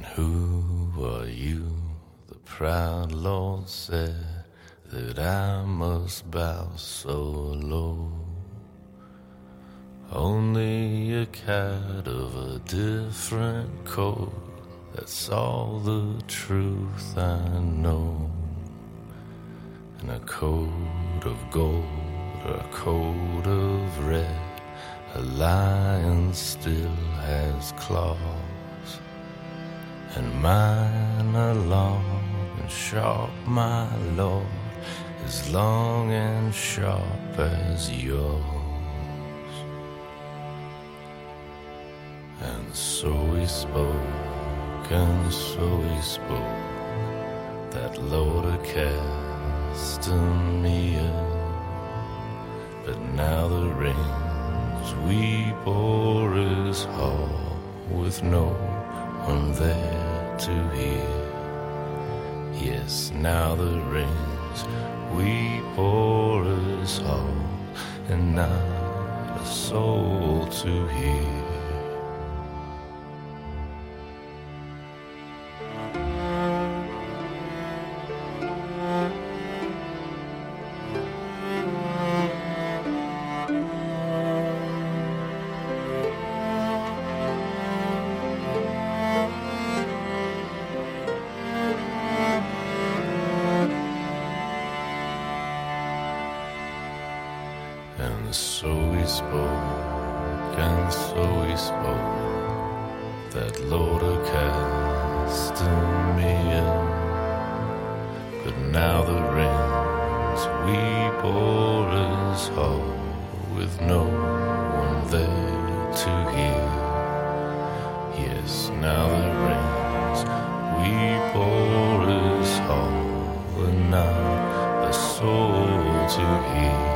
And who are you? The proud Lord said that I must bow so low. Only a cat of a different coat, that's all the truth I know. And a coat of gold or a coat of red, a lion still has claws. And mine are long and sharp, my Lord, as long and sharp as yours. And so he spoke, and so he spoke, that Laodicea. But now the rains weep o'er his hall, with no one there to hear. Yes, now the rains weep o'er his hall, and not a soul to hear. And so he spoke, and so he spoke, that Laodicea. But now the rains weep o'er his hall, with no one there to hear. Yes, now the rains weep o'er his hall, and not a soul to hear.